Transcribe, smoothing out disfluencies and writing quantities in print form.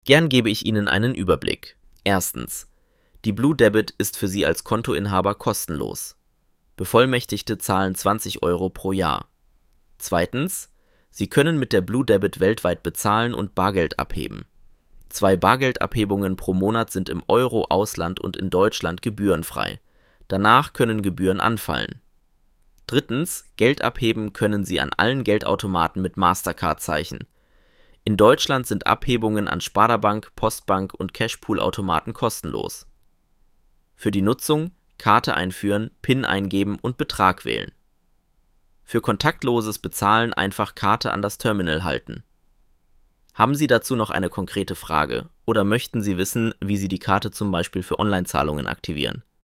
Gern gebe ich Ihnen einen Überblick. Erstens. Die Blue Debit ist für Sie als Kontoinhaber kostenlos. Bevollmächtigte zahlen 20 Euro pro Jahr. Zweitens. Sie können mit der Blue Debit weltweit bezahlen und Bargeld abheben. 2 Bargeldabhebungen pro Monat sind im Euro-Ausland und in Deutschland gebührenfrei. Danach können Gebühren anfallen. Drittens. Geld abheben können Sie an allen Geldautomaten mit Mastercard-Zeichen. In Deutschland sind Abhebungen an Sparda-Bank, Postbank und Cashpool-Automaten kostenlos. Für die Nutzung Karte einführen, PIN eingeben und Betrag wählen. Für kontaktloses Bezahlen einfach Karte an das Terminal halten. Haben Sie dazu noch eine konkrete Frage oder möchten Sie wissen, wie Sie die Karte zum Beispiel für Online-Zahlungen aktivieren?